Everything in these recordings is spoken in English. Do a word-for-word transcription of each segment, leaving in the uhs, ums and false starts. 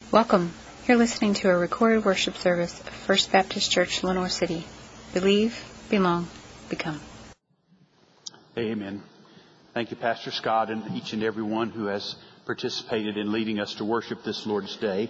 Welcome. You're listening to a recorded worship service of First Baptist Church, Lenore City. Believe, belong, become. Amen. Thank you, Pastor Scott, and each and every one who has participated in leading us to worship this Lord's Day.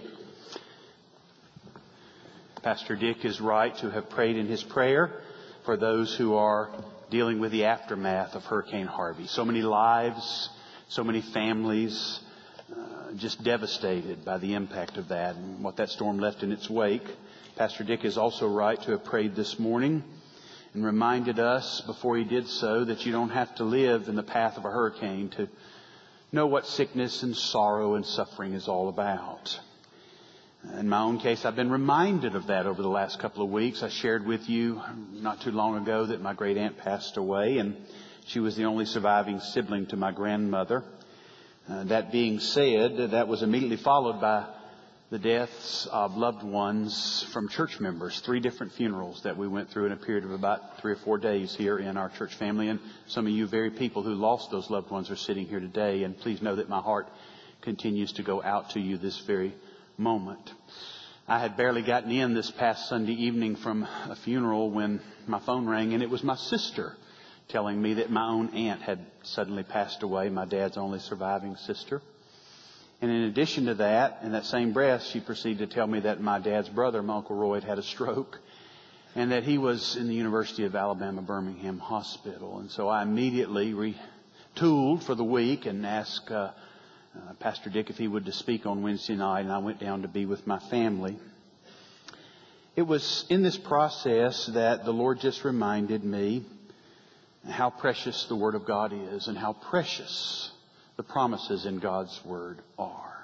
Pastor Dick is right to have prayed in his prayer for those who are dealing with the aftermath of Hurricane Harvey. So many lives, so many families uh, just devastated by the impact of that and what that storm left in its wake. Pastor Dick is also right to have prayed this morning and reminded us before he did so that you don't have to live in the path of a hurricane to know what sickness and sorrow and suffering is all about. In my own case, I've been reminded of that over the last couple of weeks. I shared with you not too long ago that my great aunt passed away, and she was the only surviving sibling to my grandmother. Uh, that being said, that was immediately followed by the deaths of loved ones from church members. Three different funerals that we went through in a period of about three or four days here in our church family. And some of you very people who lost those loved ones are sitting here today. And please know that my heart continues to go out to you this very moment. I had barely gotten in this past Sunday evening from a funeral when my phone rang, and it was my sister telling me that my own aunt had suddenly passed away, my dad's only surviving sister. And in addition to that, in that same breath, she proceeded to tell me that my dad's brother, my Uncle Roy, had had a stroke and that he was in the University of Alabama Birmingham Hospital. And so I immediately retooled for the week and asked uh, uh, Pastor Dick if he would to speak on Wednesday night, and I went down to be with my family. It was in this process that the Lord just reminded me how precious the Word of God is and how precious the promises in God's Word are.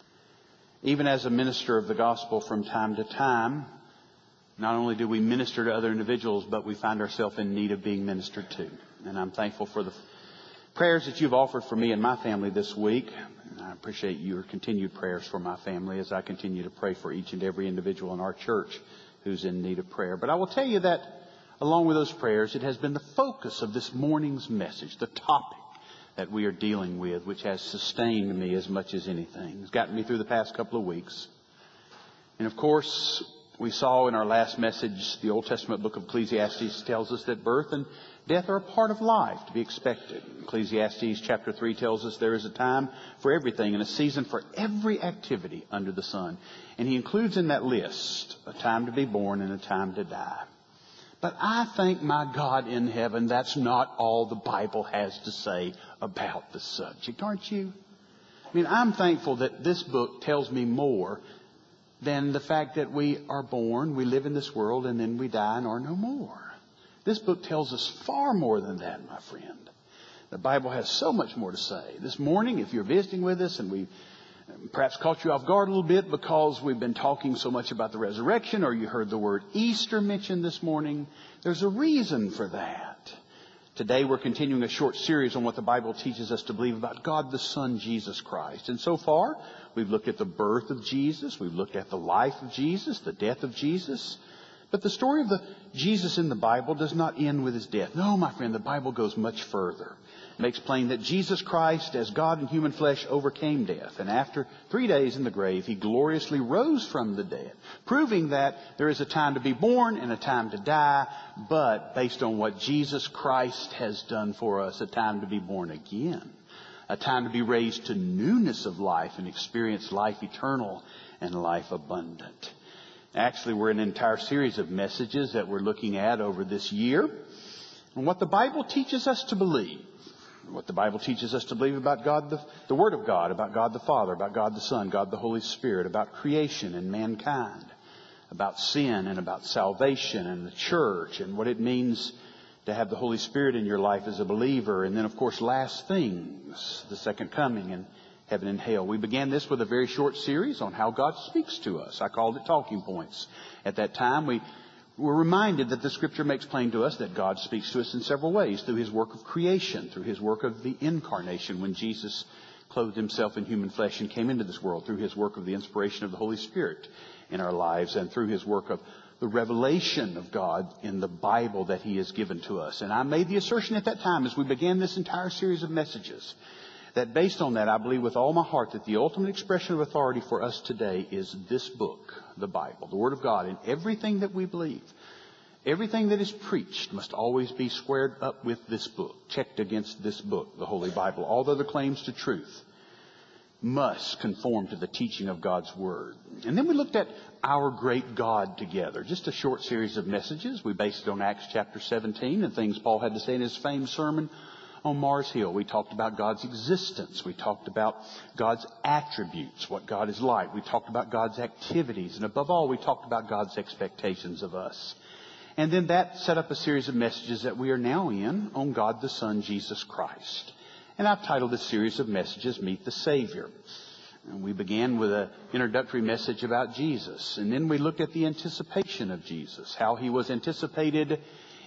Even as a minister of the gospel from time to time, not only do we minister to other individuals, but we find ourselves in need of being ministered to. And I'm thankful for the prayers that you've offered for me and my family this week. And I appreciate your continued prayers for my family as I continue to pray for each and every individual in our church who's in need of prayer. But I will tell you that along with those prayers, it has been the focus of this morning's message, the topic that we are dealing with, which has sustained me as much as anything. It's gotten me through the past couple of weeks. And of course, we saw in our last message, the Old Testament book of Ecclesiastes tells us that birth and death are a part of life to be expected. Ecclesiastes chapter three tells us there is a time for everything and a season for every activity under the sun. And he includes in that list a time to be born and a time to die. But I thank my God in heaven that's not all the Bible has to say about the subject, aren't you? I mean, I'm thankful that this book tells me more than the fact that we are born, we live in this world, and then we die and are no more. This book tells us far more than that, my friend. The Bible has so much more to say. This morning, if you're visiting with us and we perhaps caught you off guard a little bit because we've been talking so much about the resurrection, or you heard the word Easter mentioned this morning, there's a reason for that. Today we're continuing a short series on what the Bible teaches us to believe about God the Son, Jesus Christ. And so far, we've looked at the birth of Jesus, we've looked at the life of Jesus, the death of Jesus. But the story of the Jesus in the Bible does not end with his death. No, my friend, the Bible goes much further. It makes plain that Jesus Christ, as God in human flesh, overcame death. And after three days in the grave, he gloriously rose from the dead, proving that there is a time to be born and a time to die, but based on what Jesus Christ has done for us, a time to be born again, a time to be raised to newness of life and experience life eternal and life abundant. Actually, we're in an entire series of messages that we're looking at over this year. And what the Bible teaches us to believe, what the Bible teaches us to believe about God, the, the Word of God, about God the Father, about God the Son, God the Holy Spirit, about creation and mankind, about sin and about salvation and the church and what it means to have the Holy Spirit in your life as a believer. And then, of course, last things, the second coming and heaven and hell. We began this with a very short series on how God speaks to us. I called it Talking Points. At that time, we were reminded that the Scripture makes plain to us that God speaks to us in several ways, through his work of creation, through his work of the incarnation, when Jesus clothed himself in human flesh and came into this world, through his work of the inspiration of the Holy Spirit in our lives, and through his work of the revelation of God in the Bible that he has given to us. And I made the assertion at that time as we began this entire series of messages that based on that, I believe with all my heart that the ultimate expression of authority for us today is this book, the Bible, the Word of God, and everything that we believe. Everything that is preached must always be squared up with this book, checked against this book, the Holy Bible. All the other claims to truth must conform to the teaching of God's Word. And then we looked at our great God together. Just a short series of messages. We based it on Acts chapter seventeen and things Paul had to say in his famed sermon on Mars Hill. We talked about God's existence. We talked about God's attributes, what God is like. We talked about God's activities. And above all, we talked about God's expectations of us. And then that set up a series of messages that we are now in on God the Son, Jesus Christ. And I've titled this series of messages, Meet the Savior. And we began with an introductory message about Jesus. And then we looked at the anticipation of Jesus, how he was anticipated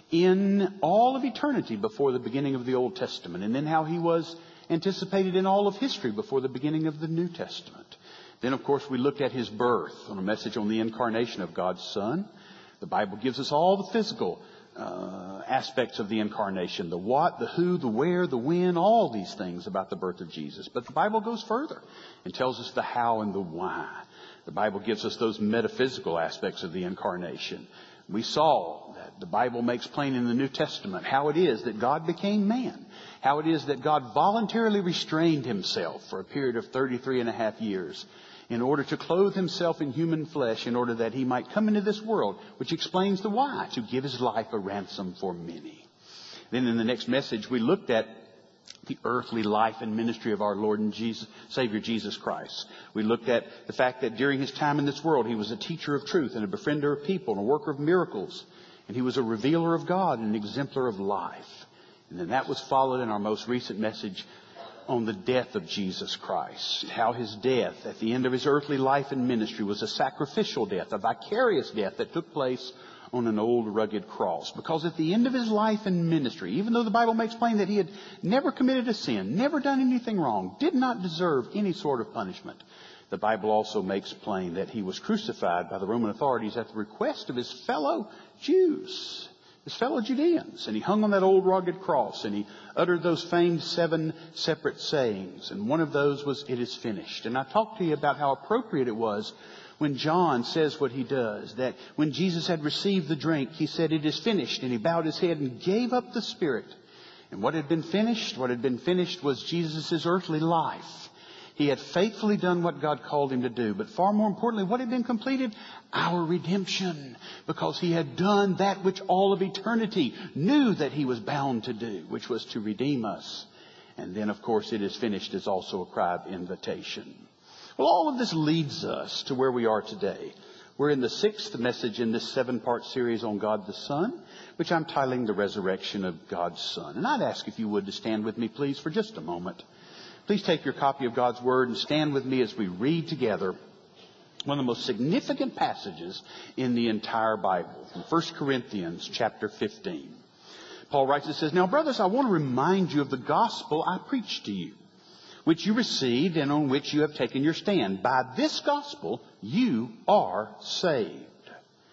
in all of eternity before the beginning of the Old Testament. And then how he was anticipated in all of history before the beginning of the New Testament. Then, of course, we looked at his birth on a message on the incarnation of God's Son. The Bible gives us all the physical uh, aspects of the incarnation. The what, the who, the where, the when, all these things about the birth of Jesus. But the Bible goes further and tells us the how and the why. The Bible gives us those metaphysical aspects of the incarnation. We saw that the Bible makes plain in the New Testament how it is that God became man. How it is that God voluntarily restrained himself for a period of thirty-three and a half years in order to clothe himself in human flesh in order that he might come into this world, which explains the why, to give his life a ransom for many. Then in the next message, we looked at the earthly life and ministry of our Lord and Jesus, Savior Jesus Christ. We looked at the fact that during his time in this world, he was a teacher of truth and a befriender of people and a worker of miracles. And he was a revealer of God and an exemplar of life. And then that was followed in our most recent message on the death of Jesus Christ. How his death at the end of his earthly life and ministry was a sacrificial death, a vicarious death that took place on an old rugged cross. Because at the end of his life and ministry, even though the Bible makes plain that he had never committed a sin, never done anything wrong, did not deserve any sort of punishment, the Bible also makes plain that he was crucified by the Roman authorities at the request of his fellow Jews, his fellow Judeans. And he hung on that old rugged cross and he uttered those famed seven separate sayings. And one of those was, "It is finished." And I talked to you about how appropriate it was when John says what he does, that when Jesus had received the drink, he said, "It is finished." And he bowed his head and gave up the spirit. And what had been finished? What had been finished was Jesus' earthly life. He had faithfully done what God called him to do. But far more importantly, what had been completed? Our redemption. Because he had done that which all of eternity knew that he was bound to do, which was to redeem us. And then, of course, "It is finished" is also a cry of invitation. Well, all of this leads us to where we are today. We're in the sixth message in this seven-part series on God the Son, which I'm titling The Resurrection of God's Son. And I'd ask if you would to stand with me, please, for just a moment. Please take your copy of God's Word and stand with me as we read together one of the most significant passages in the entire Bible, from First Corinthians chapter fifteen. Paul writes and says, "Now, brothers, I want to remind you of the gospel I preached to you, which you received and on which you have taken your stand. By this gospel you are saved,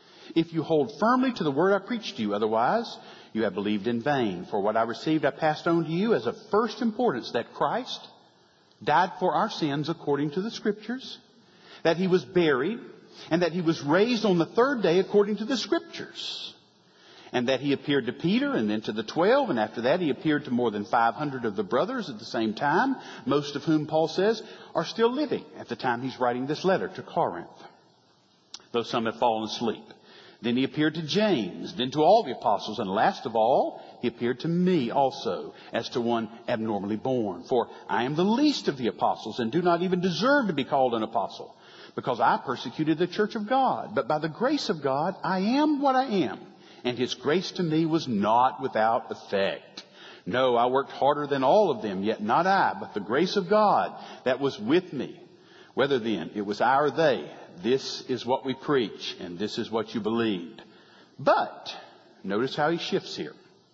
if you hold firmly to the word I preached to you. Otherwise, you have believed in vain. For what I received I passed on to you as of first importance, that Christ died for our sins according to the Scriptures, that he was buried, and that he was raised on the third day according to the Scriptures, and that he appeared to Peter and then to the twelve, and after that he appeared to more than five hundred of the brothers at the same time, most of whom, Paul says, are still living at the time he's writing this letter to Corinth, though some have fallen asleep. Then he appeared to James, then to all the apostles, and last of all, he appeared to me also, as to one abnormally born. For I am the least of the apostles, and do not even deserve to be called an apostle, because I persecuted the church of God. But by the grace of God, I am what I am, and his grace to me was not without effect. No, I worked harder than all of them, yet not I, but the grace of God that was with me. Whether then it was I or they, this is what we preach, and this is what you believed. But, notice how he shifts here.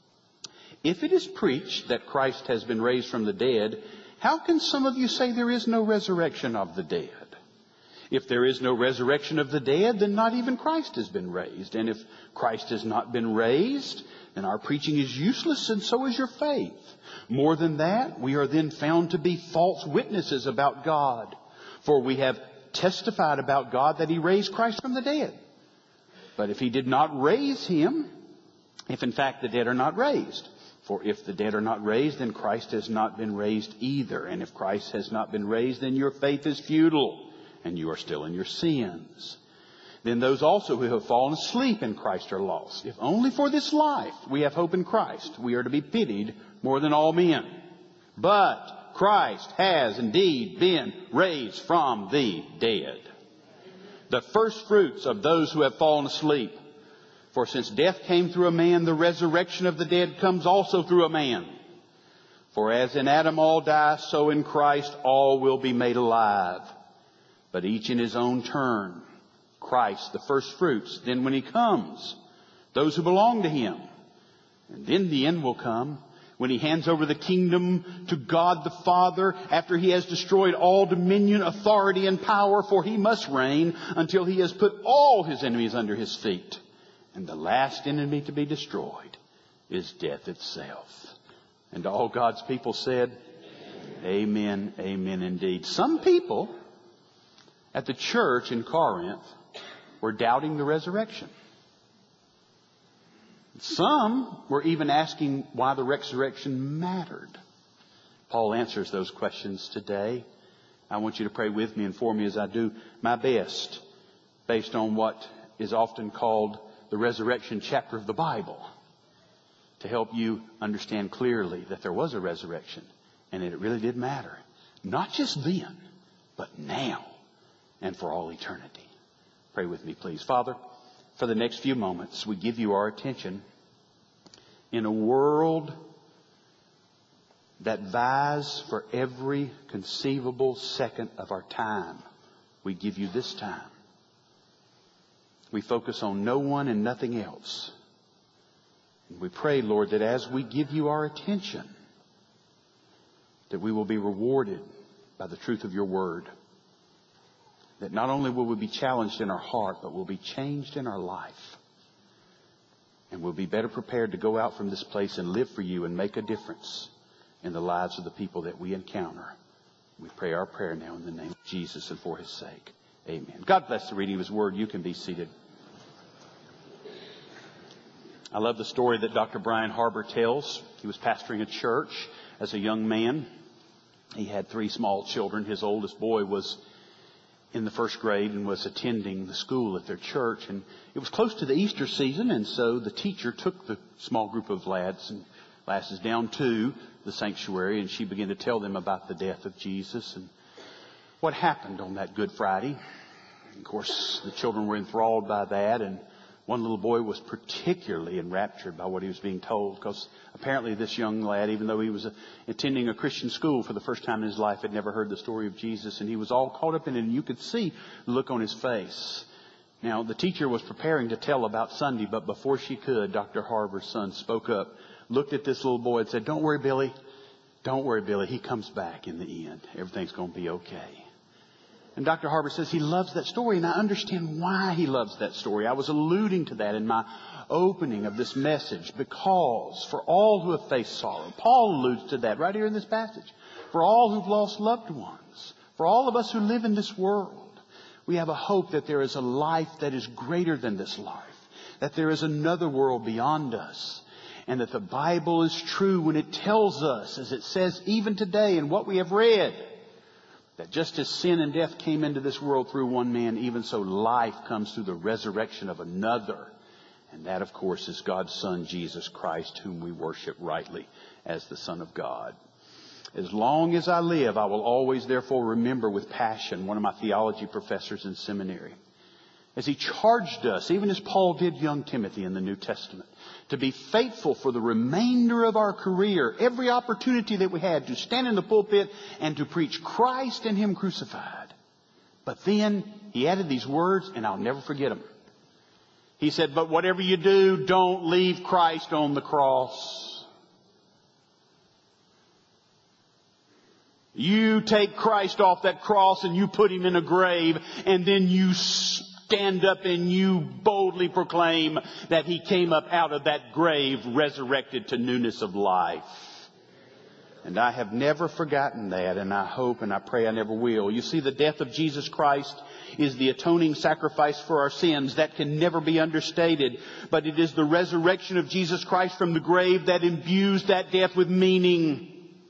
If it is preached that Christ has been raised from the dead, how can some of you say there is no resurrection of the dead? If there is no resurrection of the dead, then not even Christ has been raised. And if Christ has not been raised, then our preaching is useless, and so is your faith. More than that, we are then found to be false witnesses about God. For we have testified about God that He raised Christ from the dead. But if He did not raise Him, if in fact the dead are not raised, for if the dead are not raised, then Christ has not been raised either. And if Christ has not been raised, then your faith is futile, and you are still in your sins. Then those also who have fallen asleep in Christ are lost. If only for this life we have hope in Christ, we are to be pitied more than all men. But Christ has indeed been raised from the dead, the first fruits of those who have fallen asleep. For since death came through a man, the resurrection of the dead comes also through a man. For as in Adam all die, so in Christ all will be made alive, but each in his own turn. Christ, the first fruits. Then when He comes, those who belong to Him. And then the end will come, when He hands over the kingdom to God the Father, after He has destroyed all dominion, authority, and power. For He must reign until He has put all His enemies under His feet. And the last enemy to be destroyed is death itself. And all God's people said, Amen, amen indeed. Some people at the church in Corinth were doubting the resurrection. Some were even asking why the resurrection mattered. Paul answers those questions today. I want you to pray with me and for me as I do my best, based on what is often called the resurrection chapter of the Bible, to help you understand clearly that there was a resurrection and that it really did matter. Not just then, but now and for all eternity. Pray with me, please. Father, for the next few moments, we give You our attention. In a world that vies for every conceivable second of our time, we give You this time. We focus on no one and nothing else. And we pray, Lord, that as we give You our attention, that we will be rewarded by the truth of Your word. That not only will we be challenged in our heart, but we'll be changed in our life. And we'll be better prepared to go out from this place and live for You and make a difference in the lives of the people that we encounter. We pray our prayer now in the name of Jesus and for His sake. Amen. God bless the reading of His word. You can be seated. I love the story that Doctor Brian Harbour tells. He was pastoring a church as a young man. He had three small children. His oldest boy was in the first grade and was attending the school at their church. And it was close to the Easter season, and so the teacher took the small group of lads and lasses down to the sanctuary, and she began to tell them about the death of Jesus and what happened on that Good Friday. Of course, the children were enthralled by that, and one little boy was particularly enraptured by what he was being told, because apparently this young lad, even though he was attending a Christian school for the first time in his life, had never heard the story of Jesus, and he was all caught up in it, and you could see the look on his face. Now, the teacher was preparing to tell about Sunday, but before she could, Doctor Harbour's son spoke up, looked at this little boy and said, "Don't worry, Billy. Don't worry, Billy. He comes back in the end. Everything's going to be okay." And Doctor Harbour says he loves that story, and I understand why he loves that story. I was alluding to that in my opening of this message, because for all who have faced sorrow, Paul alludes to that right here in this passage. For all who've lost loved ones, for all of us who live in this world, we have a hope that there is a life that is greater than this life, that there is another world beyond us, and that the Bible is true when it tells us, as it says even today in what we have read, that just as sin and death came into this world through one man, even so life comes through the resurrection of another. And that, of course, is God's Son, Jesus Christ, whom we worship rightly as the Son of God. As long as I live, I will always therefore remember with passion one of my theology professors in seminary, as he charged us, even as Paul did young Timothy in the New Testament, to be faithful for the remainder of our career, every opportunity that we had to stand in the pulpit and to preach Christ and Him crucified. But then he added these words, and I'll never forget them. He said, "But whatever you do, don't leave Christ on the cross." You take Christ off that cross and you put him in a grave, and then you stand up and you boldly proclaim that he came up out of that grave resurrected to newness of life. And I have never forgotten that, and I hope and I pray I never will. You see, the death of Jesus Christ is the atoning sacrifice for our sins. That can never be understated. But it is the resurrection of Jesus Christ from the grave that imbues that death with meaning.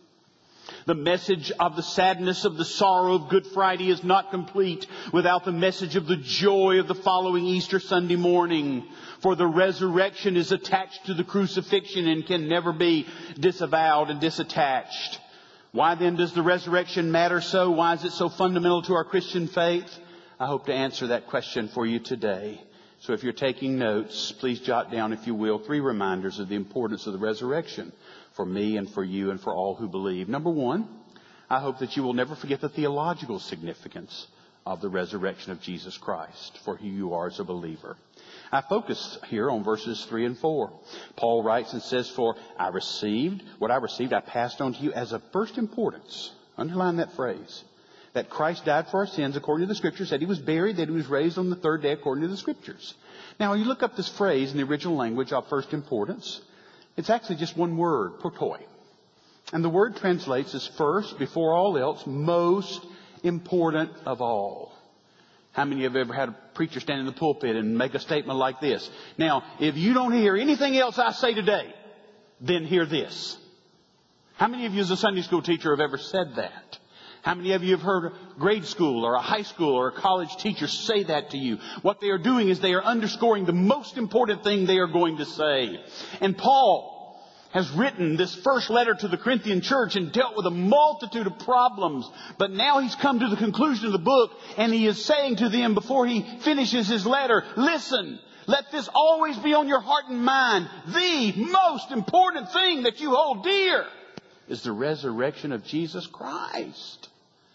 The message of the sadness of the sorrow of Good Friday is not complete without the message of the joy of the following Easter Sunday morning. For the resurrection is attached to the crucifixion and can never be disavowed and disattached. Why then does the resurrection matter so? Why is it so fundamental to our Christian faith? I hope to answer that question for you today. So if you're taking notes, please jot down, if you will, three reminders of the importance of the resurrection for me and for you and for all who believe. Number one, I hope that you will never forget the theological significance of the resurrection of Jesus Christ for who you are as a believer. I focus here on verses three and four. Paul writes and says, for I received, what I received I passed on to you as of first importance. Underline that phrase. That Christ died for our sins according to the Scriptures, that he was buried, that he was raised on the third day according to the Scriptures. Now, you look up this phrase in the original language of first importance. It's actually just one word, protoi. And the word translates as first, before all else, most important of all. How many of you have ever had a preacher stand in the pulpit and make a statement like this? Now, if you don't hear anything else I say today, then hear this. How many of you as a Sunday school teacher have ever said that? How many of you have heard a grade school or a high school or a college teacher say that to you? What they are doing is they are underscoring the most important thing they are going to say. And Paul has written this first letter to the Corinthian church and dealt with a multitude of problems. But now he's come to the conclusion of the book, and he is saying to them before he finishes his letter, listen, let this always be on your heart and mind. The most important thing that you hold dear is the resurrection of Jesus Christ.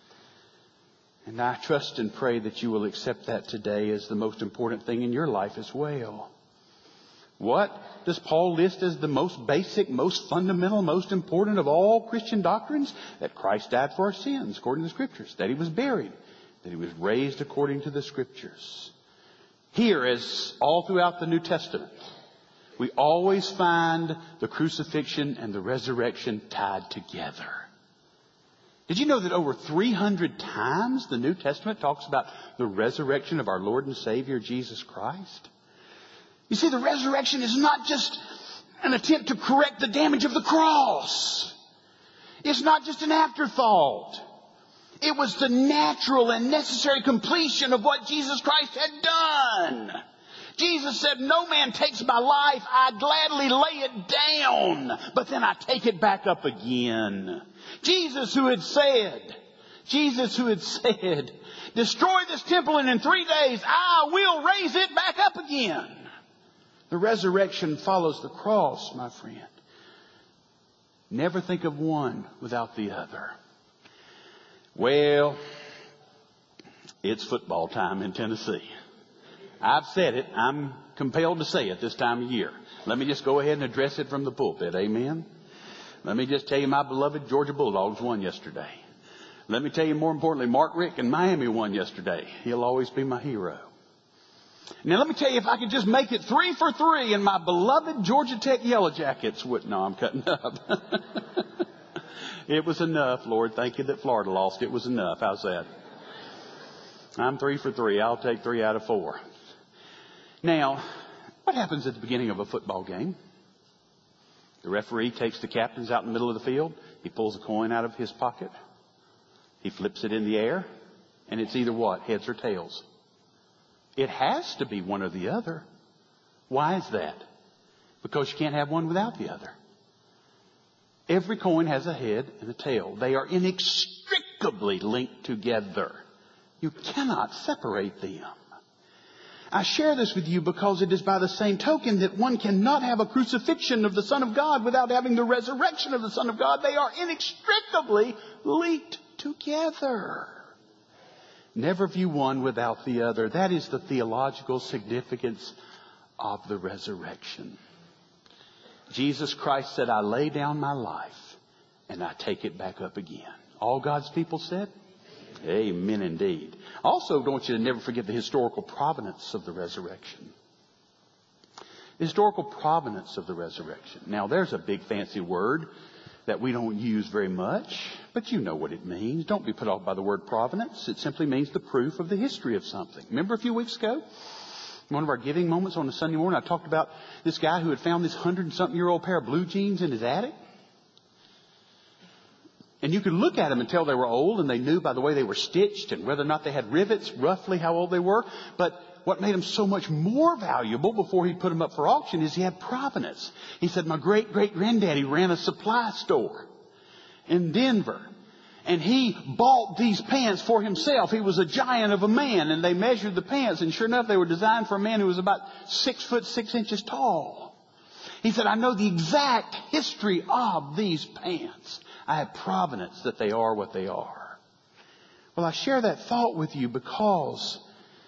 And I trust and pray that you will accept that today as the most important thing in your life as well. What does Paul list as the most basic, most fundamental, most important of all Christian doctrines? That Christ died for our sins according to the Scriptures. That he was buried. That he was raised according to the Scriptures. Here, as all throughout the New Testament, we always find the crucifixion and the resurrection tied together. Did you know that over three hundred times the New Testament talks about the resurrection of our Lord and Savior Jesus Christ? You see, the resurrection is not just an attempt to correct the damage of the cross. It's not just an afterthought. It was the natural and necessary completion of what Jesus Christ had done. Jesus said, no man takes my life. I gladly lay it down, but then I take it back up again. Jesus who had said, Jesus who had said, destroy this temple and in three days I will raise it back up again. The resurrection follows the cross, my friend. Never think of one without the other. Well, it's football time in Tennessee. I've said it. I'm compelled to say it this time of year. Let me just go ahead and address it from the pulpit. Amen. Let me just tell you, my beloved Georgia Bulldogs won yesterday. Let me tell you, more importantly, Mark Rick in Miami won yesterday. He'll always be my hero. Now, let me tell you, if I could just make it three for three and my beloved Georgia Tech Yellow Jackets would... No, I'm cutting up. It was enough, Lord. Thank you that Florida lost. It was enough. How's that? I'm three for three. I'll take three out of four. Now, what happens at the beginning of a football game? The referee takes the captains out in the middle of the field. He pulls a coin out of his pocket. He flips it in the air. And it's either what? Heads or tails. It has to be one or the other. Why is that? Because you can't have one without the other. Every coin has a head and a tail. They are inextricably linked together. You cannot separate them. I share this with you because it is by the same token that one cannot have a crucifixion of the Son of God without having the resurrection of the Son of God. They are inextricably linked together. Never view one without the other. That is the theological significance of the resurrection. Jesus Christ said, I lay down my life and I take it back up again. All God's people said, amen indeed. Also, don't want you to never forget the historical provenance of the resurrection. The historical provenance of the resurrection. Now, there's a big fancy word that we don't use very much, but you know what it means. Don't be put off by the word provenance. It simply means the proof of the history of something. Remember a few weeks ago, one of our giving moments on a Sunday morning, I talked about this guy who had found this hundred-and-something-year-old pair of blue jeans in his attic. And you could look at them and tell they were old, and they knew by the way they were stitched and whether or not they had rivets, roughly how old they were. But what made them so much more valuable before he put them up for auction is he had provenance. He said, my great-great-granddaddy ran a supply store in Denver. And he bought these pants for himself. He was a giant of a man, and they measured the pants. And sure enough, they were designed for a man who was about six foot six inches tall. He said, I know the exact history of these pants. I have provenance that they are what they are. Well, I share that thought with you because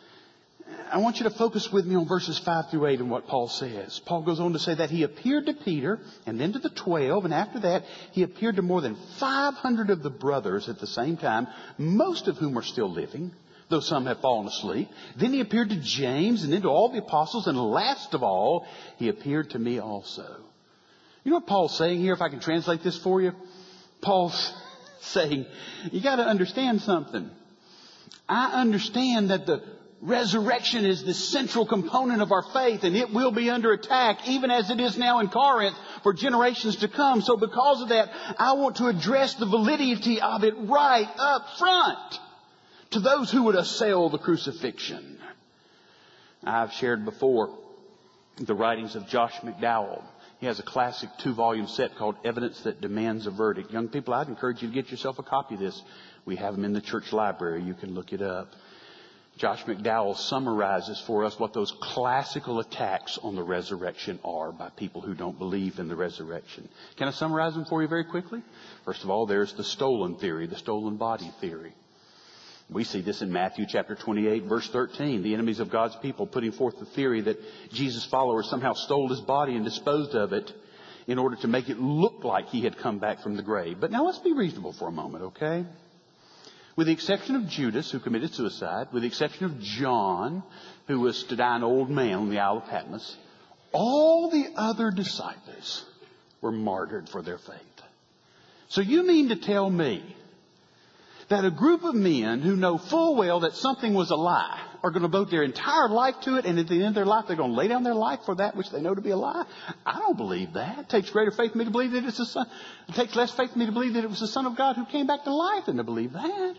I want you to focus with me on verses five through eight and what Paul says. Paul goes on to say that he appeared to Peter and then to the twelve. And after that, he appeared to more than five hundred of the brothers at the same time, most of whom are still living, though some have fallen asleep. Then he appeared to James and then to all the apostles. And last of all, he appeared to me also. You know what Paul's saying here, if I can translate this for you? Paul's saying, you got to understand something. I understand that the resurrection is the central component of our faith, and it will be under attack, even as it is now in Corinth, for generations to come. So because of that, I want to address the validity of it right up front to those who would assail the crucifixion. I've shared before the writings of Josh McDowell. He has a classic two-volume set called Evidence That Demands a Verdict. Young people, I'd encourage you to get yourself a copy of this. We have them in the church library. You can look it up. Josh McDowell summarizes for us what those classical attacks on the resurrection are by people who don't believe in the resurrection. Can I summarize them for you very quickly? First of all, there's the stolen theory, the stolen body theory. We see this in Matthew chapter twenty-eight, verse thirteen. The enemies of God's people putting forth the theory that Jesus' followers somehow stole his body and disposed of it in order to make it look like he had come back from the grave. But now let's be reasonable for a moment, okay? With the exception of Judas, who committed suicide, with the exception of John, who was to die an old man on the Isle of Patmos, all the other disciples were martyred for their faith. So you mean to tell me that a group of men who know full well that something was a lie are going to devote their entire life to it, and at the end of their life they're going to lay down their life for that which they know to be a lie? I don't believe that. It takes greater faith for me to believe that it's the Son. It takes less faith for me to believe that it was the Son of God who came back to life than to believe that.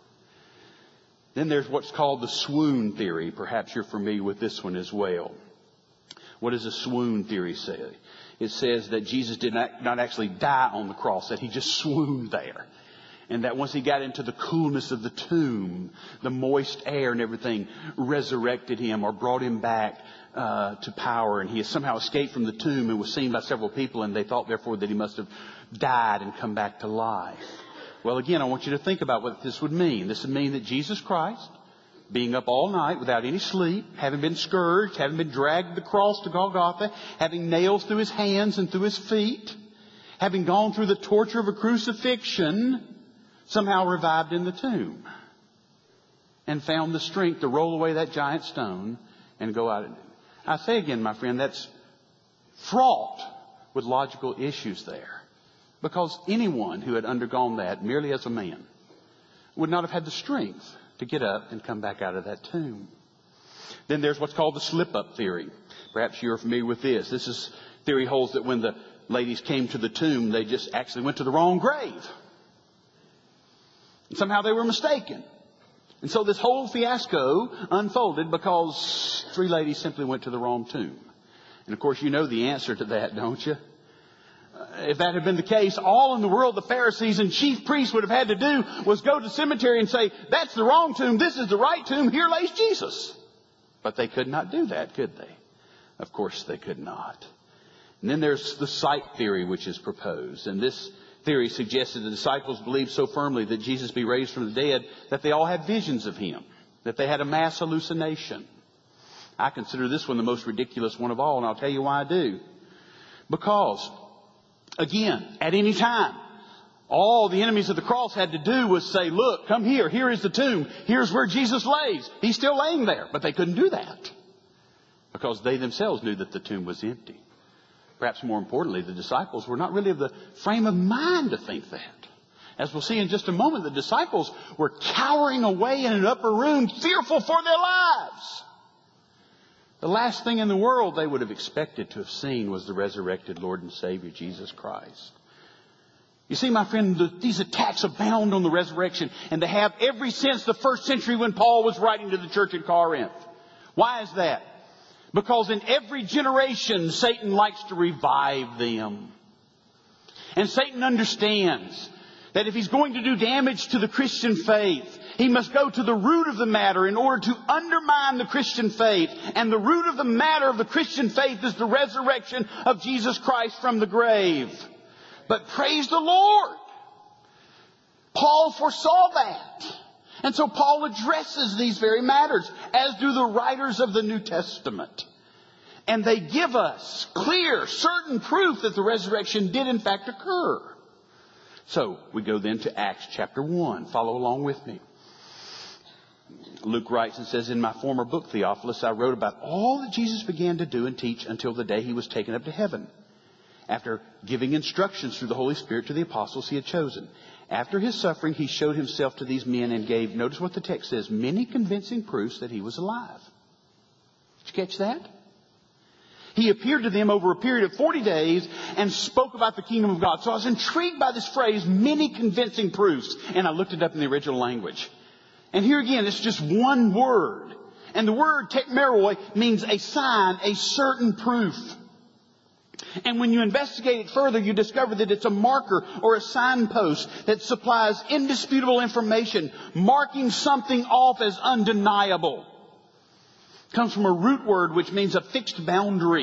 Then there's what's called the swoon theory. Perhaps you're familiar with this one as well. What does the swoon theory say? It says that Jesus did not, not actually die on the cross, that he just swooned there. And that once he got into the coolness of the tomb, the moist air and everything resurrected him or brought him back uh, to power. And he has somehow escaped from the tomb and was seen by several people. And they thought, therefore, that he must have died and come back to life. Well, again, I want you to think about what this would mean. This would mean that Jesus Christ, being up all night without any sleep, having been scourged, having been dragged to the cross to Golgotha, having nails through his hands and through his feet, having gone through the torture of a crucifixion, somehow revived in the tomb and found the strength to roll away that giant stone and go out. I say again, my friend, that's fraught with logical issues there. Because anyone who had undergone that merely as a man would not have had the strength to get up and come back out of that tomb. Then there's what's called the slip-up theory. Perhaps you're familiar with this. This is theory holds that when the ladies came to the tomb, they just actually went to the wrong grave. And somehow they were mistaken. And so this whole fiasco unfolded because three ladies simply went to the wrong tomb. And of course you know the answer to that, don't you? If that had been the case, all in the world the Pharisees and chief priests would have had to do was go to the cemetery and say, that's the wrong tomb, this is the right tomb, here lays Jesus. But they could not do that, could they? Of course they could not. And then there's the sight theory which is proposed. And this theory suggests that the disciples believed so firmly that Jesus be raised from the dead that they all had visions of him, that they had a mass hallucination. I consider this one the most ridiculous one of all, and I'll tell you why I do. Because, again, at any time, All the enemies of the cross had to do was say, look, come here. Here is the tomb. Here's where Jesus lays. He's still laying there. But they couldn't do that because they themselves knew that the tomb was empty. Perhaps more importantly, the disciples were not really of the frame of mind to think that. As we'll see in just a moment, the disciples were cowering away in an upper room, fearful for their lives. The last thing in the world they would have expected to have seen was the resurrected Lord and Savior, Jesus Christ. You see, my friend, the, these attacks abound on the resurrection, and they have ever since the first century when Paul was writing to the church at Corinth. Why is that? Because in every generation, Satan likes to revive them. And Satan understands that if he's going to do damage to the Christian faith, he must go to the root of the matter in order to undermine the Christian faith. And the root of the matter of the Christian faith is the resurrection of Jesus Christ from the grave. But praise the Lord, Paul foresaw that. And so Paul addresses these very matters, as do the writers of the New Testament. And they give us clear, certain proof that the resurrection did in fact occur. So we go then to Acts chapter one. Follow along with me. Luke writes and says, in my former book, Theophilus, I wrote about all that Jesus began to do and teach until the day he was taken up to heaven, after giving instructions through the Holy Spirit to the apostles he had chosen. After his suffering, he showed himself to these men and gave, notice what the text says, many convincing proofs that he was alive. Did you catch that? He appeared to them over a period of forty days and spoke about the kingdom of God. So I was intrigued by this phrase, many convincing proofs. And I looked it up in the original language. And here again, it's just one word. And the word tekmeroi means a sign, a certain proof. And when you investigate it further, you discover that it's a marker or a signpost that supplies indisputable information, marking something off as undeniable. It comes from a root word which means a fixed boundary.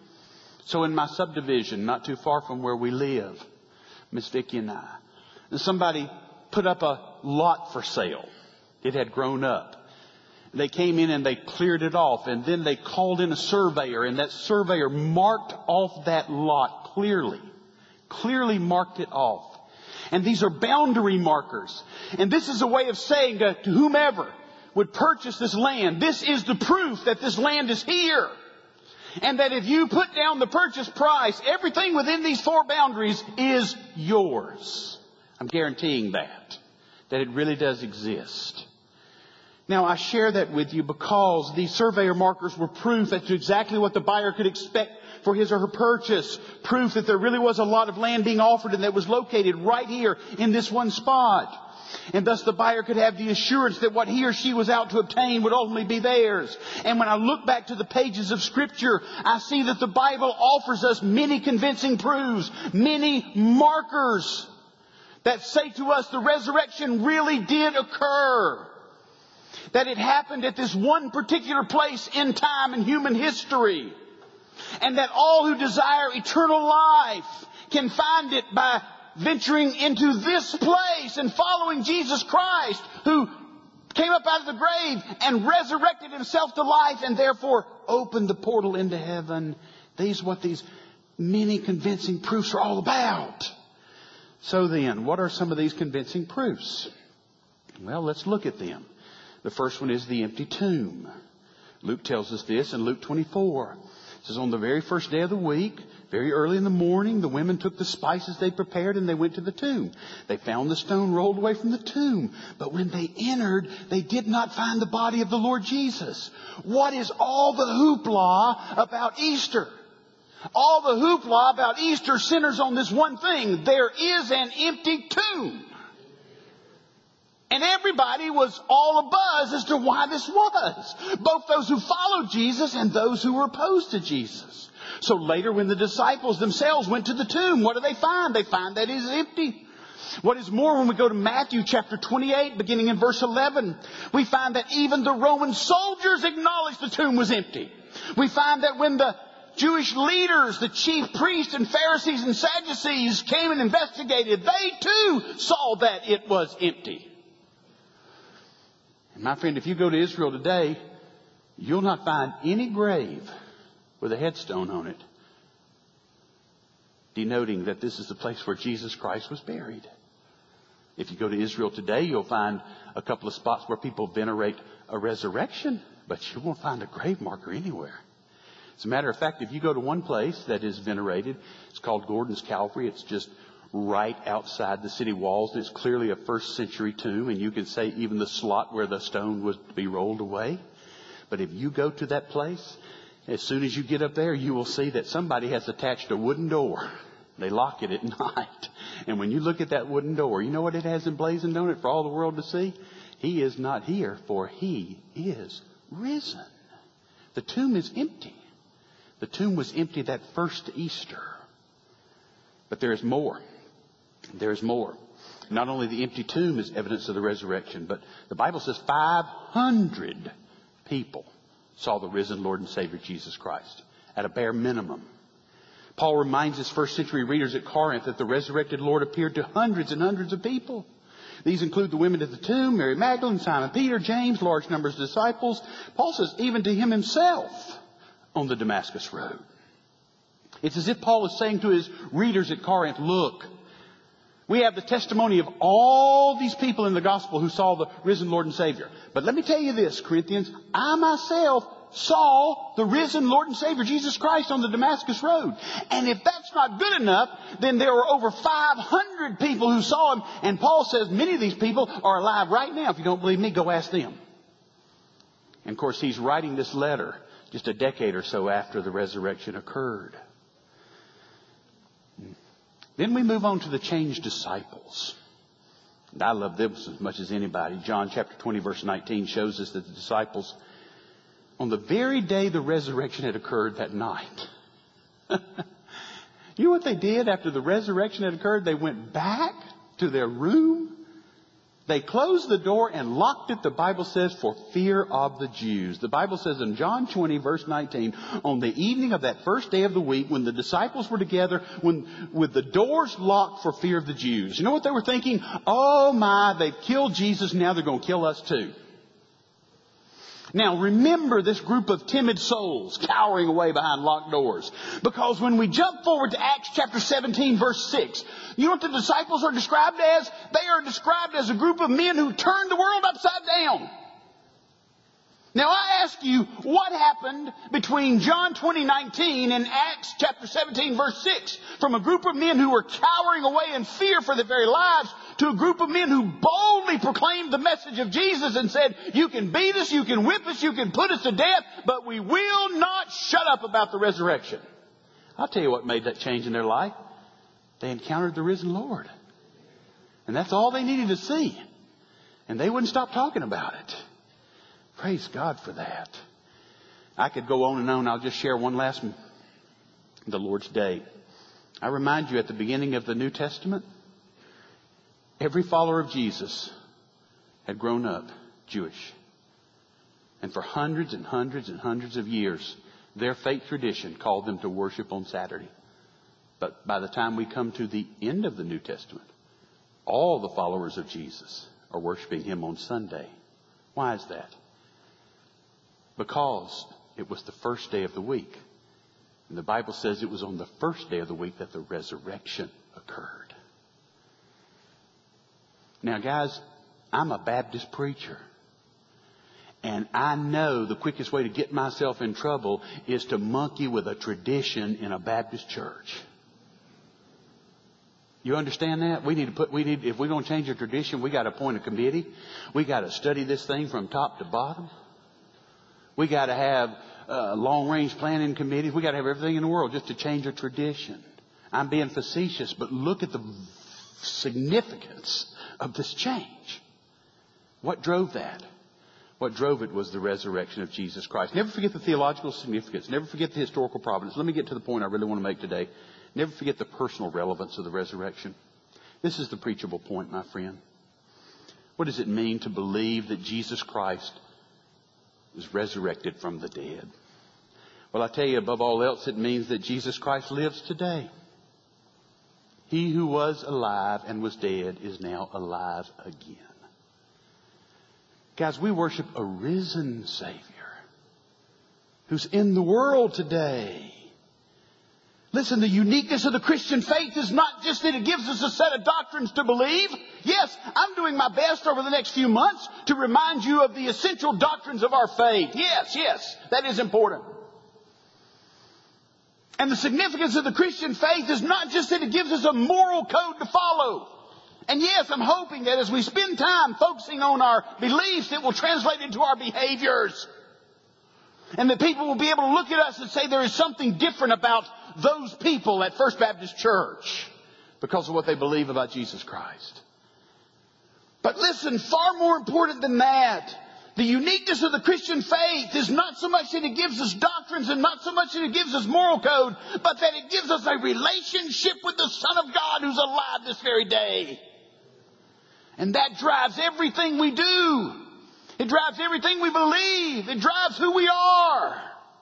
So in my subdivision, not too far from where we live, Miss Vicki and I, somebody put up a lot for sale. It had grown up. They came in and they cleared it off, and then they called in a surveyor, and that surveyor marked off that lot clearly. Clearly marked it off. And these are boundary markers. And this is a way of saying to, to whomever would purchase this land, this is the proof that this land is here. And that if you put down the purchase price, everything within these four boundaries is yours. I'm guaranteeing that. That it really does exist. Now, I share that with you because these surveyor markers were proof as to exactly what the buyer could expect for his or her purchase. Proof that there really was a lot of land being offered and that was located right here in this one spot. And thus the buyer could have the assurance that what he or she was out to obtain would ultimately be theirs. And when I look back to the pages of Scripture, I see that the Bible offers us many convincing proofs, many markers that say to us the resurrection really did occur. That it happened at this one particular place in time in human history. And that all who desire eternal life can find it by venturing into this place and following Jesus Christ, who came up out of the grave and resurrected himself to life and therefore opened the portal into heaven. These are what these many convincing proofs are all about. So then, what are some of these convincing proofs? Well, let's look at them. The first one is the empty tomb. Luke tells us this in Luke twenty-four. It says, on the very first day of the week, very early in the morning, the women took the spices they prepared and they went to the tomb. They found the stone rolled away from the tomb. But when they entered, they did not find the body of the Lord Jesus. What is all the hoopla about Easter? All the hoopla about Easter centers on this one thing. There is an empty tomb. And everybody was all abuzz as to why this was. Both those who followed Jesus and those who were opposed to Jesus. So later when the disciples themselves went to the tomb, what do they find? They find that it is empty. What is more, when we go to Matthew chapter twenty-eight, beginning in verse eleven, we find that even the Roman soldiers acknowledged the tomb was empty. We find that when the Jewish leaders, the chief priests and Pharisees and Sadducees came and investigated, they too saw that it was empty. And my friend, if you go to Israel today, you'll not find any grave with a headstone on it denoting that this is the place where Jesus Christ was buried. If you go to Israel today, you'll find a couple of spots where people venerate a resurrection, but you won't find a grave marker anywhere. As a matter of fact, if you go to one place that is venerated, it's called Gordon's Calvary. It's just right outside the city walls. It's clearly a first century tomb, and you can say even the slot where the stone was to be rolled away. But if you go to that place, as soon as you get up there, you will see that somebody has attached a wooden door. They lock it at night. And when you look at that wooden door, you know what it has emblazoned on it for all the world to see? He is not here, for he is risen. The tomb is empty. The tomb was empty that first Easter. But there is more. There is more. Not only the empty tomb is evidence of the resurrection, but the Bible says five hundred people saw the risen Lord and Savior Jesus Christ at a bare minimum. Paul reminds his first century readers at Corinth that the resurrected Lord appeared to hundreds and hundreds of people. These include the women at the tomb, Mary Magdalene, Simon Peter, James, large numbers of disciples. Paul says even to him himself on the Damascus road. It's as if Paul is saying to his readers at Corinth, look, we have the testimony of all these people in the gospel who saw the risen Lord and Savior. But let me tell you this, Corinthians, I myself saw the risen Lord and Savior Jesus Christ on the Damascus road. And if that's not good enough, then there were over five hundred people who saw him. And Paul says many of these people are alive right now. If you don't believe me, go ask them. And of course, he's writing this letter just a decade or so after the resurrection occurred. Then we move on to the changed disciples. And I love them as much as anybody. John chapter twenty verse nineteen shows us that the disciples, on the very day the resurrection had occurred that night, you know what they did after the resurrection had occurred? They went back to their room. They closed the door and locked it, the Bible says, for fear of the Jews. The Bible says in John twenty, verse nineteen, on the evening of that first day of the week, when the disciples were together, when with the doors locked for fear of the Jews. You know what they were thinking? Oh my, they've killed Jesus, now they're going to kill us too. Now remember this group of timid souls cowering away behind locked doors. Because when we jump forward to Acts chapter seventeen verse six, you know what the disciples are described as? They are described as a group of men who turned the world upside down. Now I ask you, what happened between John twenty nineteen and Acts chapter seventeen verse six? From a group of men who were cowering away in fear for their very lives to a group of men who boldly proclaimed the message of Jesus and said, you can beat us, you can whip us, you can put us to death, but we will not shut up about the resurrection. I'll tell you what made that change in their life. They encountered the risen Lord. And that's all they needed to see. And they wouldn't stop talking about it. Praise God for that. I could go on and on. I'll just share one last, the Lord's Day. I remind you at the beginning of the New Testament, every follower of Jesus had grown up Jewish. And for hundreds and hundreds and hundreds of years, their faith tradition called them to worship on Saturday. But by the time we come to the end of the New Testament, all the followers of Jesus are worshiping him on Sunday. Why is that? Because it was the first day of the week. And the Bible says it was on the first day of the week that the resurrection occurred. Now, guys, I'm a Baptist preacher. And I know the quickest way to get myself in trouble is to monkey with a tradition in a Baptist church. You understand that? We need to put, we need, if we're going to change a tradition, we got to appoint a committee. We got to study this thing from top to bottom. We got to have uh, long-range planning committees. We got to have everything in the world just to change a tradition. I'm being facetious, but look at the significance of this change. What drove that? What drove it was the resurrection of Jesus Christ. Never forget the theological significance. Never forget the historical providence. Let me get to the point I really want to make today. Never forget the personal relevance of the resurrection. This is the preachable point, my friend. What does it mean to believe that Jesus Christ was resurrected from the dead? Well, I tell you, above all else, it means that Jesus Christ lives today. He who was alive and was dead is now alive again. Guys, we worship a risen Savior who's in the world today. Listen, the uniqueness of the Christian faith is not just that it gives us a set of doctrines to believe. Yes, I'm doing my best over the next few months to remind you of the essential doctrines of our faith. Yes, yes, that is important. And the significance of the Christian faith is not just that it gives us a moral code to follow. And yes, I'm hoping that as we spend time focusing on our beliefs, it will translate into our behaviors. And that people will be able to look at us and say there is something different about those people at First Baptist Church because of what they believe about Jesus Christ. But listen, far more important than that, the uniqueness of the Christian faith is not so much that it gives us doctrines and not so much that it gives us moral code, but that it gives us a relationship with the Son of God who's alive this very day. And that drives everything we do. It drives everything we believe. It drives who we are.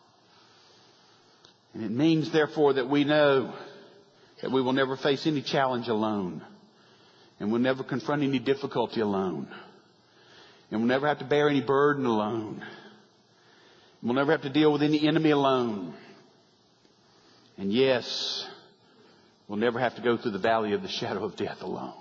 And it means, therefore, that we know that we will never face any challenge alone. And we'll never confront any difficulty alone. And we'll never have to bear any burden alone. And we'll never have to deal with any enemy alone. And yes, we'll never have to go through the valley of the shadow of death alone.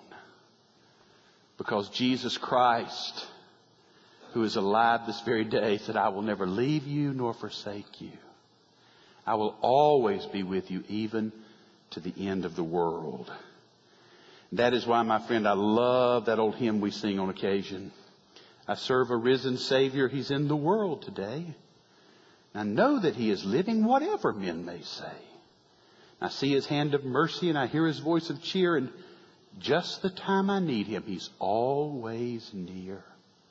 Because Jesus Christ, who is alive this very day, said, I will never leave you nor forsake you. I will always be with you even to the end of the world. That is why, my friend, I love that old hymn we sing on occasion. I serve a risen Savior. He's in the world today. I know that He is living, whatever men may say. I see His hand of mercy and I hear His voice of cheer. And just the time I need Him, He's always near.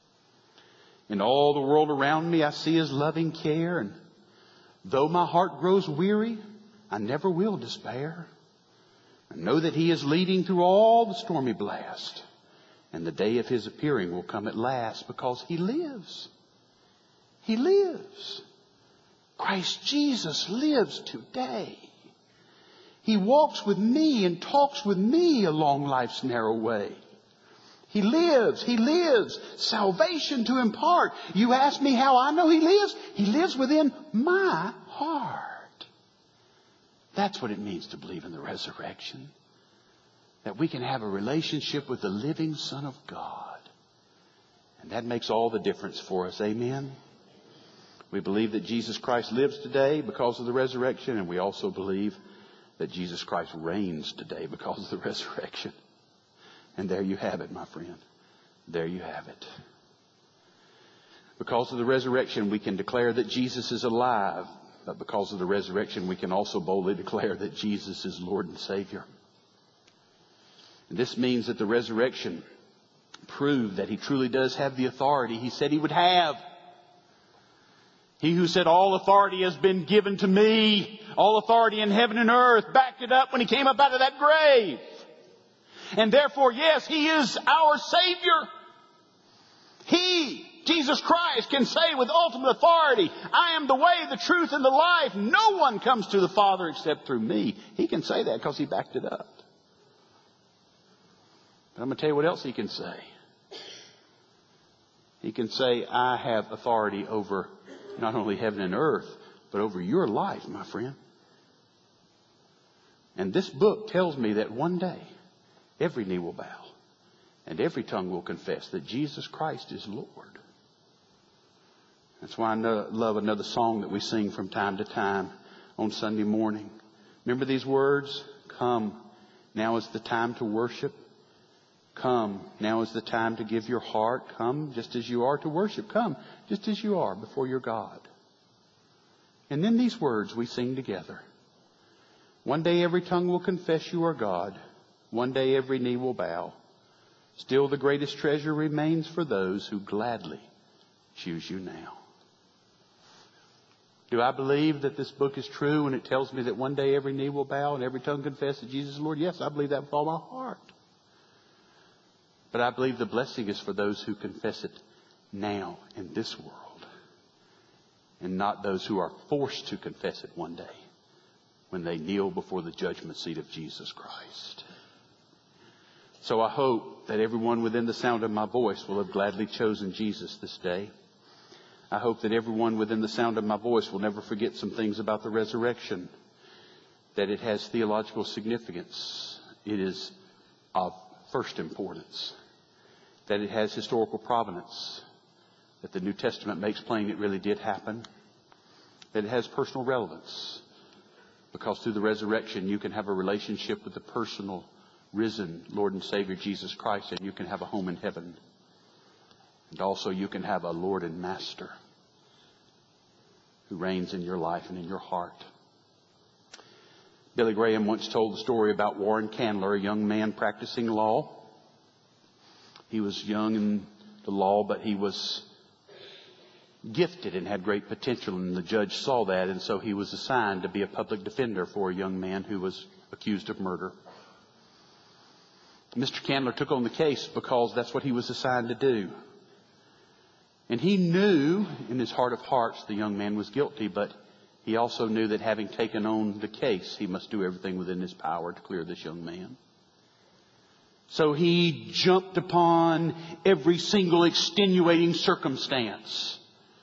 In all the world around me, I see His loving care. And though my heart grows weary, I never will despair. I know that He is leading through all the stormy blast. And the day of His appearing will come at last because He lives. He lives. Christ Jesus lives today. He walks with me and talks with me along life's narrow way. He lives. He lives. Salvation to impart. You ask me how I know He lives? He lives within my heart. That's what it means to believe in the resurrection. That we can have a relationship with the living Son of God. And that makes all the difference for us. Amen? We believe that Jesus Christ lives today because of the resurrection. And we also believe that Jesus Christ reigns today because of the resurrection. And there you have it, my friend. There you have it. Because of the resurrection, we can declare that Jesus is alive. But because of the resurrection, we can also boldly declare that Jesus is Lord and Savior. And this means that the resurrection proved that He truly does have the authority He said He would have. He who said, all authority has been given to me, all authority in heaven and earth, backed it up when He came up out of that grave. And therefore, yes, He is our Savior. He, Jesus Christ, can say with ultimate authority, I am the way, the truth, and the life. No one comes to the Father except through me. He can say that because He backed it up. But I'm going to tell you what else He can say. He can say, I have authority over not only heaven and earth, but over your life, my friend. And this book tells me that one day, every knee will bow and every tongue will confess that Jesus Christ is Lord. That's why I know, love another song that we sing from time to time on Sunday morning. Remember these words? Come, now is the time to worship. Come, now is the time to give your heart. Come just as you are to worship. Come just as you are before your God. And then these words we sing together. One day every tongue will confess you are God. One day every knee will bow. Still the greatest treasure remains for those who gladly choose you now. Do I believe that this book is true when it tells me that one day every knee will bow and every tongue confess that Jesus is Lord? Yes, I believe that with all my heart. But I believe the blessing is for those who confess it now in this world. And not those who are forced to confess it one day when they kneel before the judgment seat of Jesus Christ. So I hope that everyone within the sound of my voice will have gladly chosen Jesus this day. I hope that everyone within the sound of my voice will never forget some things about the resurrection. that it has theological significance. It is of first importance. That it has historical provenance. That the New Testament makes plain it really did happen. That it has personal relevance. Because through the resurrection you can have a relationship with the personal, risen Lord and Savior Jesus Christ, and you can have a home in heaven. And also you can have a Lord and Master who reigns in your life and in your heart. Billy Graham once told the story about Warren Candler, a young man practicing law. He was young in the law, but he was gifted and had great potential, and the judge saw that, and so he was assigned to be a public defender for a young man who was accused of murder. Mister Candler took on the case because that's what he was assigned to do. And he knew in his heart of hearts the young man was guilty, but he also knew that having taken on the case, he must do everything within his power to clear this young man. So he jumped upon every single extenuating circumstance.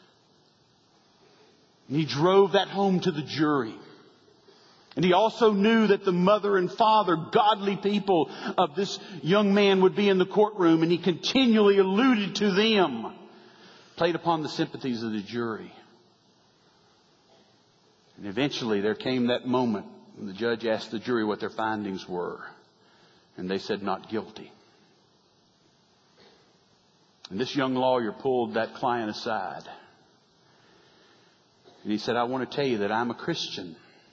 And he drove that home to the jury. And he also knew that the mother and father, godly people of this young man, would be in the courtroom, and he continually alluded to them, played upon the sympathies of the jury. And eventually there came that moment when the judge asked the jury what their findings were. And they said, not guilty. And this young lawyer pulled that client aside. And he said, I want to tell you that I'm a Christian.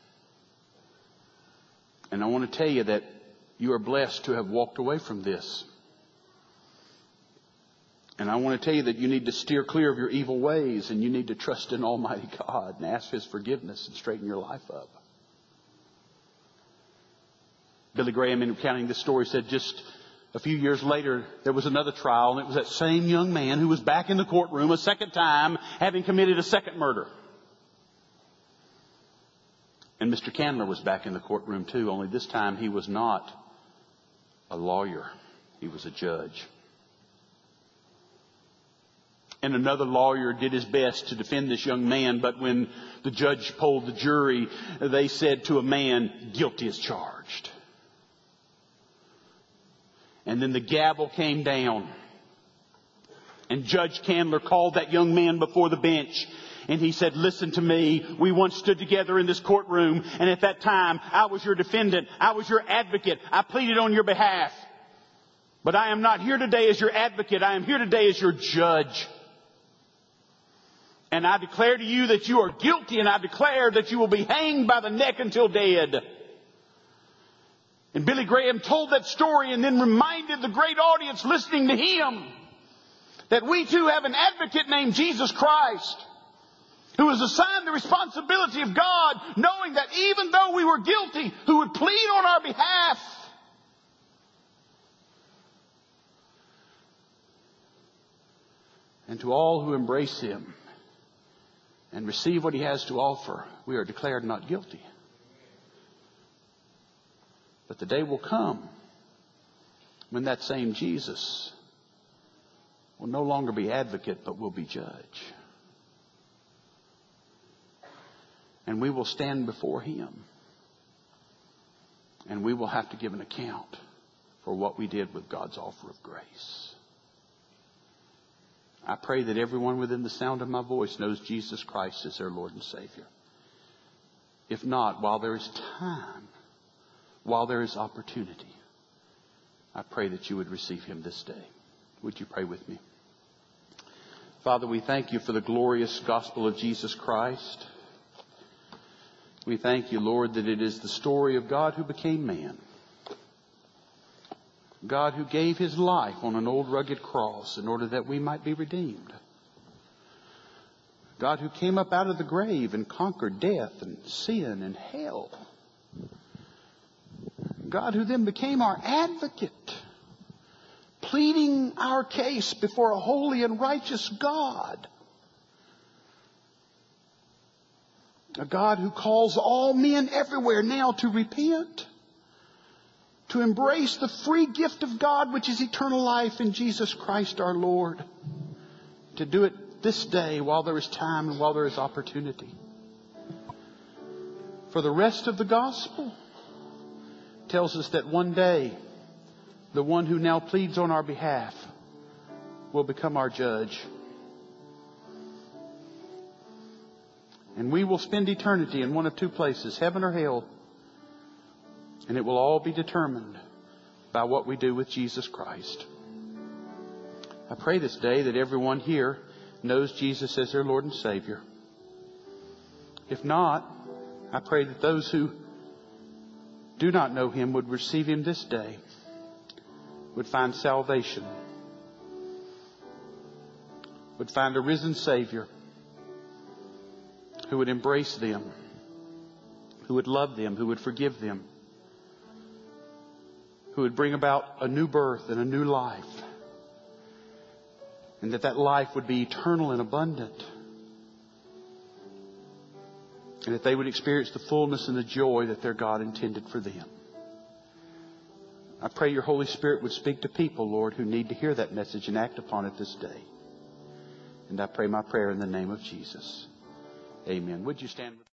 And I want to tell you that you are blessed to have walked away from this. And I want to tell you that you need to steer clear of your evil ways, and you need to trust in Almighty God and ask His forgiveness and straighten your life up. Billy Graham, in recounting this story, said just a few years later there was another trial, and it was that same young man who was back in the courtroom a second time, having committed a second murder. And Mister Candler was back in the courtroom too, only this time he was not a lawyer. He was a judge. And another lawyer did his best to defend this young man, but when the judge polled the jury, they said to a man, guilty as charged. And then the gavel came down. And Judge Candler called that young man before the bench. And he said, listen to me. We once stood together in this courtroom. And at that time, I was your defendant. I was your advocate. I pleaded on your behalf. But I am not here today as your advocate. I am here today as your judge. And I declare to you that you are guilty. And I declare that you will be hanged by the neck until dead. And Billy Graham told that story and then reminded the great audience listening to him that we too have an advocate named Jesus Christ, who was assigned the responsibility of God, knowing that even though we were guilty, who would plead on our behalf. And to all who embrace Him and receive what He has to offer, we are declared not guilty. But the day will come when that same Jesus will no longer be advocate, but will be judge. And we will stand before Him. And we will have to give an account for what we did with God's offer of grace. I pray that everyone within the sound of my voice knows Jesus Christ as their Lord and Savior. If not, while there is time, while there is opportunity, I pray that you would receive Him this day. Would you pray with me? Father, we thank you for the glorious gospel of Jesus Christ. We thank you, Lord, that it is the story of God who became man. God who gave His life on an old rugged cross in order that we might be redeemed. God who came up out of the grave and conquered death and sin and hell. God who then became our advocate, pleading our case before a holy and righteous God. A God who calls all men everywhere now to repent, to embrace the free gift of God, which is eternal life in Jesus Christ our Lord. To do it this day while there is time and while there is opportunity. For the rest of the gospel tells us that one day the one who now pleads on our behalf will become our judge. And we will spend eternity in one of two places, heaven or hell. And it will all be determined by what we do with Jesus Christ. I pray this day that everyone here knows Jesus as their Lord and Savior. If not, I pray that those who do not know Him would receive Him this day, would find salvation, would find a risen Savior who would embrace them, who would love them, who would forgive them, who would bring about a new birth and a new life, and that that life would be eternal and abundant, and that they would experience the fullness and the joy that their God intended for them. I pray your Holy Spirit would speak to people, Lord, who need to hear that message and act upon it this day. And I pray my prayer in the name of Jesus. Amen. Would you stand with